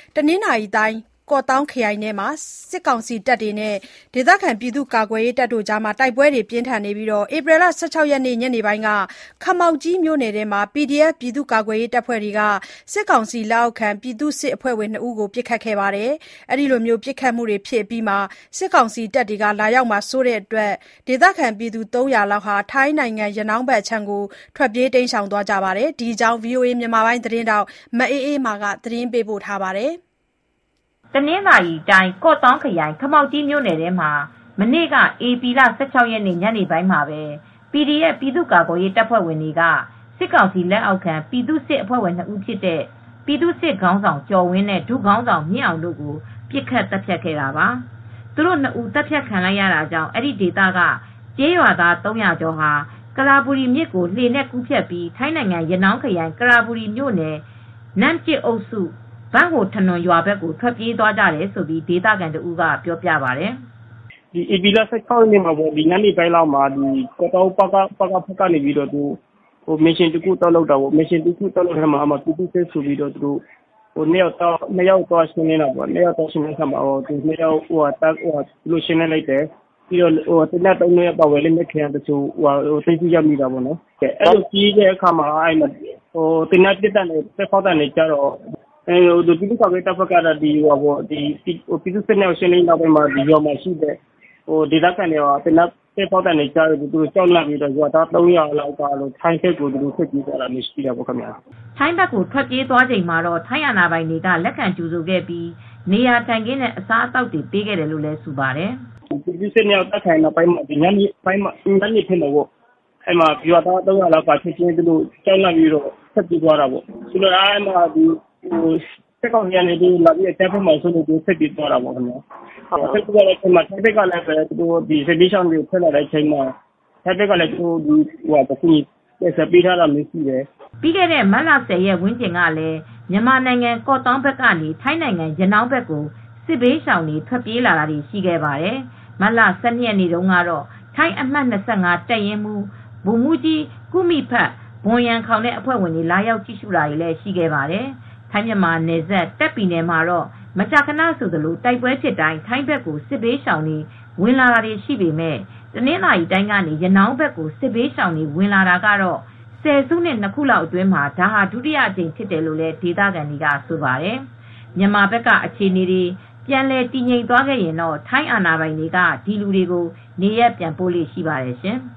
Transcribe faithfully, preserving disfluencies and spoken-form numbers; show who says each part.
Speaker 1: တနင်္သာရီတိုင်းကော့သောင်းခရိုင်ထဲမှာစစ်ကောင်စီတပ်တွေနဲ့ဒေသခံပြည်သူ့ကာကွယ်ရေးတပ်တို့ကြားတိုက်ပွဲတွေပြင်းထန်နေပြီးဧပြီလ၁၆ရက်နေ့ညနေပိုင်းကခမောက်ကြီးမြို့နယ်ထဲမှာ ပီဒီအက်ဖ် ပြည်သူ့ကာကွယ်ရေးတပ်ဖွဲ့တွေကစစ်ကောင်စီလက်အောက်ခံပြည်သူ့စစ်အဖွဲ့ဝင်နှစ်ဦးကိုပစ်ခတ်ခဲ့ပါတယ်။အဲဒီလိုပစ်ခတ်မှုတွေဖြစ်အပြီးစစ်ကောင်စီတပ်တွေလာရောက်မှာစိုးတဲ့အတွက်ဒေသခံပြည်သူသုံးရာလောက်ဟာထိုင်းနိုင်ငံရနောင်းဘက်အခြမ်းကိုထွက်ပြေးတိမ်းရှောင်သွားကြပါတယ်။ဒီအကြောင်းဗွီအိုအေသတင်းထောက်မအေးအေးမာကသတင်းပေးပို့ထားပါတယ်။
Speaker 2: တနင်္သာရီတိုင်းကော့သောင်းခရိုင်ခမောက်ကြီးမြို့နယ်ထဲမှာမနေ့ကဧပြီလ၁၆ရက်နေ့ညနေပိုင်းမှာပဲ ပီဒီအက်ဖ် ပြည်သူ့ကာကွယ်ရေးတပ်ဖွဲ့ဝင်တွေကစစ်ကောင်စီလက်အောက်ခံပြည်သူ့စစ်အဖွဲ့ဝင်နှစ်ဦးဖြစ်တဲ့ပြည်သူ့စစ်ခေါင်းဆောင်ကျော်ဝင်းနဲ့ဒုခေါင်းဆောင်မြင့်အောင်တို့ကိုပစ်ခတ်သတ်ဖြတ်ခဲ့တာပါ။သူတို့နှစ်ဦးသတ်ဖြတ်ခံလိုက်ရတာကြောင့်အဲဒီဒေသကကျေးရွာသားသုံးရာကျော်ဟာကရာဘူရီမြစ်ကိုလှေနဲ့ကူးဖြတ်ပြီးထိုင်းနိုင်ငံရနောင်းခရိုင်ကရာဘူရီမြို့နယ်နမ်ကျစ်အုပ်စုဘန့်ဟိုထနွန်ရွာဘက်ကိုထွက်ပြေးသွားကြတယ်လို့ဒေသခံတဦးကပြောပြပါတယ်
Speaker 3: ။“ဧပြီလ၁၆ရက်နေ့မှာညနေပိုင်းလောက်မှာကော့သောင်းပကဖကနေပြီးတော့မစ်ရှင်တခုသွားလုပ်တာပေါ့။မစ်ရှင်တခုသွားလုပ်တဲ့မှာပြည်သူ့စစ်ဆိုပြီးတော့သူတို့နှစ်ယောက်သွားရှင်းလင်းတာပေါ့။နှစ်ယောက်သွားရှင်းလင်းတဲ့မှာနှစ်ယောက်သူတို့ရှင်းလင်းလိုက်တယ်။ပြီးတော့သေနတ်သုံးလက်ပါဝယ်လက်နက်ခဲယမ်းတချို့သိမ်းဆည်းရမိတာပေါ့နော်။အဲလိုကြီးတဲ့အခါမှာသေနတ်ပစ်တဲ့တက်ဖောက်တဲ့ကြတော့ပြည်သူ့ကာကွယ်တပ်ဖွဲ့ကတော့ပြည်သူ့စစ်နဲ့ရှင်းလင်းနောက်ပိုင်းမှာရွာမှာရှိတဲ့ဒေသခံတွေကသေနတ်တက်ဖောက်တဲ့ကြတော့သူတို့ကြောက်လန့်ပြီးတော့ရွာသားသုံးရာလောက်ကထိုင်းဘက်ကိုသူတို့ထွက်ပြေးသွားတာမျိုးရှိတာပေါ့ခင်ဗျာ။
Speaker 2: ”ထိုင်းဘက်ကိုထွက်ပြေးသွားချိန်မှာတော့ထိုင်းအာဏာပိုင်တွေကလက်ခံကြိုဆိုခဲ့ပြီးနေရာထိုင်ခင်းနဲ့အစားအသောက်တွေပေးခဲ့တယ်လို့လည်းဆိုပါတယ်
Speaker 3: ။“ပြည်သူ့စစ်နဲ့တပ်ခံနောက်ပိုင်းမှာညနေပိုင်းမှာညနေဖြစ်မှာပေါ့။အဲမှာရွာသားသုံးရာလောက်ကချက်ချင်းသူတို့ကြောက်လန့်ပြီးတော့ထွက်ပြေးသွားတာပေါ့။ဆိုတော့အဲမှာဒီစစ်ကောင်စီကနေဒီလာပြီးအကြမ်းဖက်မှဆိုလို့ဆက်ပြီးသွားတာပေါ့ခင်ဗျာ။ဆက်ပြီးသွားတဲ့အချိန်မှာထိုင်းဘက်ကလည်းပဲသူတို့ဒီစစ်ဘေးရှောင်တွေထွက်လာတဲ့အချိန်မှာထိုင်းဘက်ကလည်းသူတို့ဒီဟိုတခုဆက်ပြီးထားတာမျိုးရှိတယ်
Speaker 2: ။”ပြီးခဲ့တဲ့မတ်လ၁၀ရက်ဝန်းကျင်ကလည်းမြန်မာနိုင်ငံကော့သောင်းဘက်ကနေထိုင်းနိုင်ငံရနောင်းဘက်ကိုစစ်ဘေးရှောင်တွေထွက်ပြေးလာတာတွေရှိခဲ့ပါတယ်။မတ်လ၁၂ရက်နေ့တုန်းကတော့ထိုင်းအမှတ်၂၅တပ်ရင်းမှူးဗိုလ်မှူးကြီးကုမိဖတ်ဘွန်ရန်ခေါင်နဲ့အဖွဲ့ဝင်တွေလာရောက်ကြည့်ရှုတာတွေလည်းရှိခဲ့ပါတယ်။ထိုင်းမြန်မာနယ်စပ်တပ်ပြည်နယ်မှာတော့မကြာခဏဆိုသလိုတိုက်ပွဲဖြစ်တိုင်းထိုင်းဘက်ကိုစစ်ဘေးရှောင်တွေဝင်လာတာတွေရှိပေမဲ့တနင်္သာရီတိုင်းကနေရနောင်းဘက်ကိုစစ်ဘေးရှောင်တွေဝင်လာတာကတော့ဆယ်စုနှစ်နှစ်ခုလောက်အတွင်းမှာဒါဟာဒုတိယအကြိမ်ဖြစ်တယ်လို့လည်းဒေသခံတွေကဆိုပါတယ်။မြန်မာဘက်ကအခြေအနေတွေပြန်လည်တည်ငြိမ်သွားခဲ့ရင်တော့ထိုင်းအာဏာပိုင်တွေကဒီလူတွေကိုနေရပ်ပြန်ပို့လိမ့်ရှိပါတယ်ရှင်။